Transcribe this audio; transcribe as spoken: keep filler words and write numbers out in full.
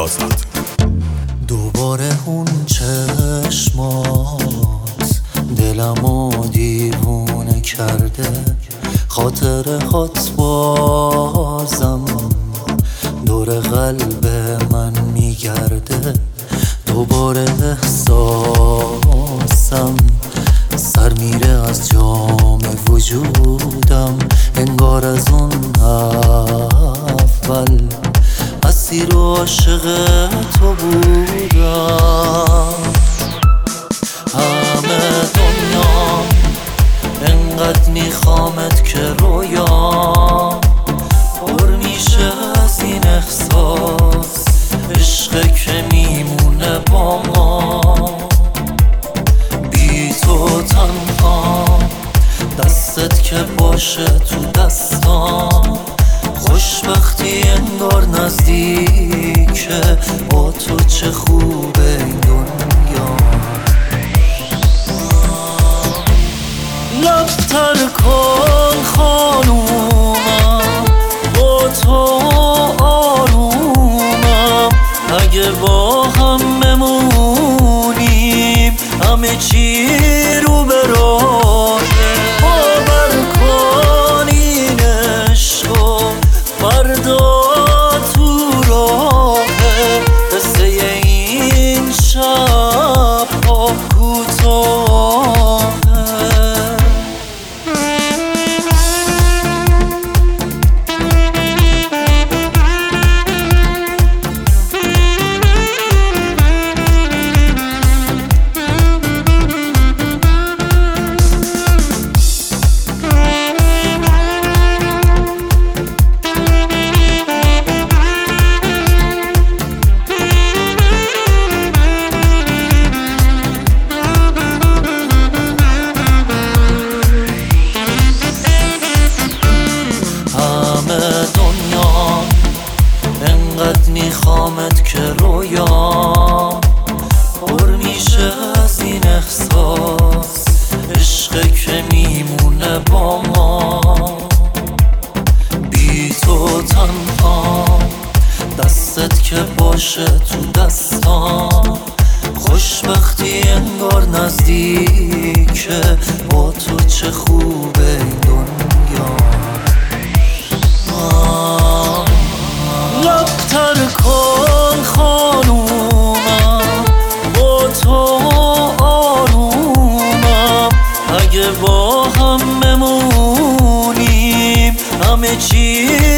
آزاد. دوباره اون چشمات دلمو دیوونه کرده، خاطرهات بازم دور قلب من میگرده. دوباره احساسم سر میره از جام وجودم، انگار از اون اول اسیر و عاشق تو بودم. همه دنیا انقدر میخوامت که رویام پر میشه از این احساس، عشق که میمونه با ما. بی تو تنها، دستت که باشه تو دستام، خوشبختی انگار نزدیکه، با تو چه خوبه این دنیا. لبتر کن خانومم، با تو آرومم، اگه با هم بمونیم همه چی رو به راهه. باور کن این عشقو فردا تو راهه، قصه این شب ها کوتاهه. انقدر میخوامت که رویام پر میشه از این احساس، عشق که میمونه با ما. بی تو تنها، دستت که باشه تو دستام، خوشبختی انگار نزدیکه، با تو چه خوبه این دنیا. لبتر کن خانومم، با تو آرومم، اگه با هم بمونیم همه چی